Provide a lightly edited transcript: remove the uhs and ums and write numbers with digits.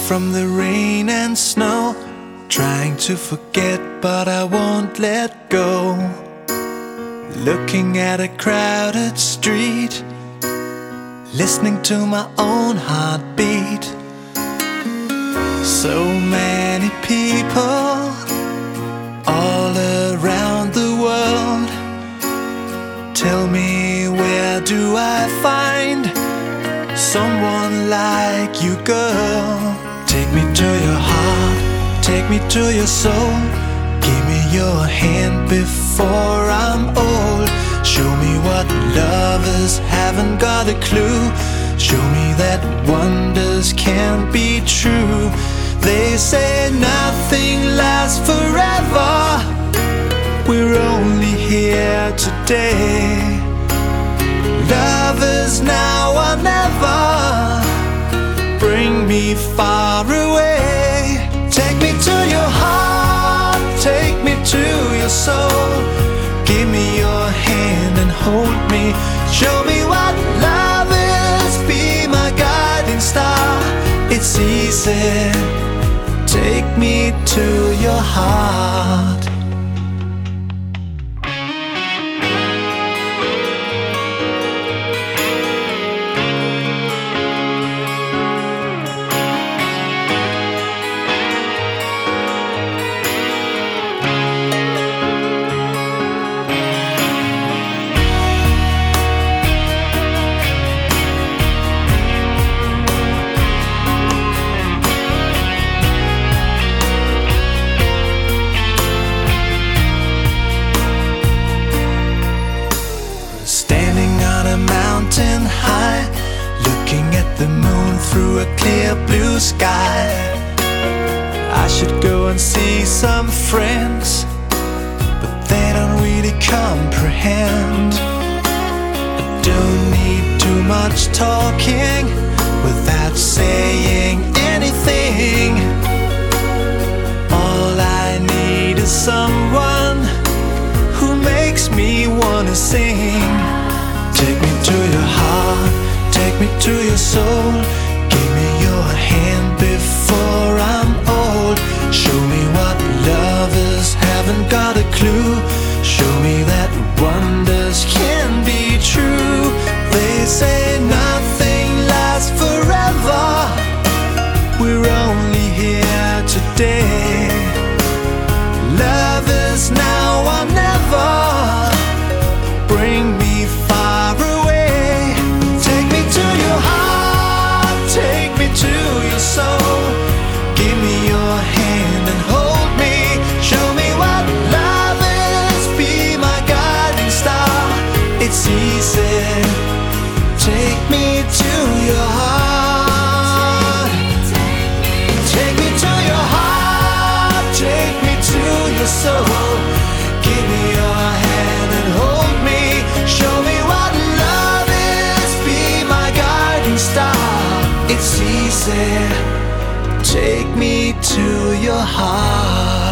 from the rain and snow, trying to forget but I won't let go. Looking at a crowded street, listening to my own heartbeat. So many people all around the world. Tell me, where do I find someone like you, girl? Take me to your heart, take me to your soul. Give me your hand before I'm old. Show me what lovers haven't got a clue. Show me that wonders can't be true. They say nothing lasts forever. We're only here today. Love is now or never. Bring me far away. Take me to your heart, take me to your soul. Give me your hand and hold me. Show me what love is, be my guiding star. It's easy, take me to your heart. Mountain high, looking at the moon through a clear blue sky. I should go and see some friends, but they don't really comprehend. I don't need too much talking without saying anything. All I need is someone who makes me wanna sing. Take me to your heart, take me to your soul. Give me your hand before I'm old. Show me what lovers haven't got a clue. Show me that wonders can be true. They say nothing lasts forever. We're only here today. Love is now or never. Bring me far away. Take me to your heart, take me to your soul. Give me your hand and hold me. Show me what love is, be my guiding star. It's easy, take me to your heart. Take me to your heart, take me to your soul. Give me your hand and hold me. Show me what love is, be my guiding star. It's easy, take me to your heart.